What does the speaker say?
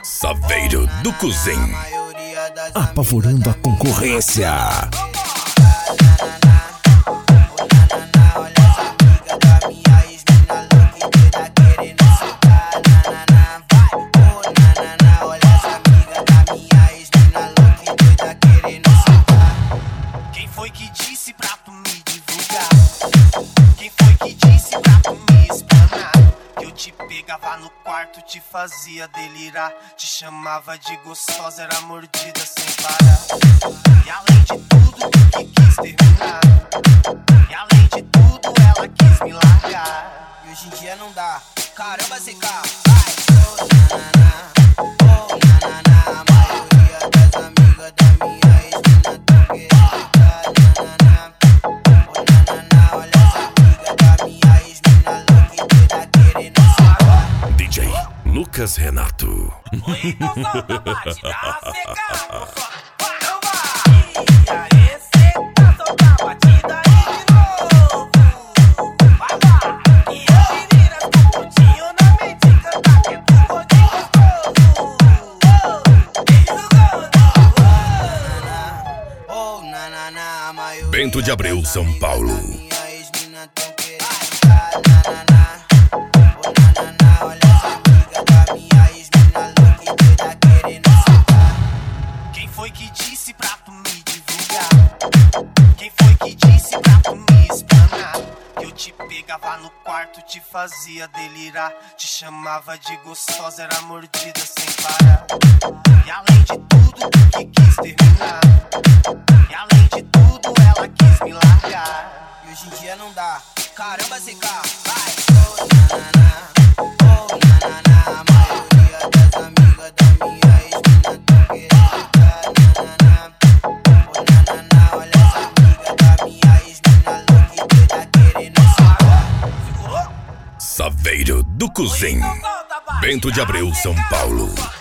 Saveiro do Cuzim, apavorando a concorrência. Quem foi que disse pra tu me divulgar? Quem foi que disse pra tu me explanar? Que eu te pegava no quarto, te fazia delirar, te chamava de gostosa, era mordida sem parar. E além de tudo, tu que quis terminar. E além de tudo, ela quis me largar. E hoje em dia não dá. Caramba, CK, vai! A maioria das amigas da minha ex-mina tão querendo. Olha essa amiga da minha ex-mina louca e doida querendo falar. DJ Lucas Renato. Então solta a batida, CK, não vai! E aí, CK, solta a batida aí de novo. Vai lá! E as meninas com pontinho na mente cantar que é tudo gordinho gostoso. Bento de Abreu, São Paulo. Quem foi que disse pra tu me divulgar? Quem foi que disse pra tu me explanar? Que eu te pegava no quarto, te fazia delirar, te chamava de gostosa, era mordida sem parar. E além de tudo, tu que quis terminar. E além de tudo, ela quis me largar. E hoje em dia não dá. Caramba, CK, vai! A maioria das amigas da minha ex-mina tão querendo. Olha essa amiga da minha ex-mina louca e doida querendo falar. Segurou? Saveiro do Cuzim, Bento de Abreu, São Paulo.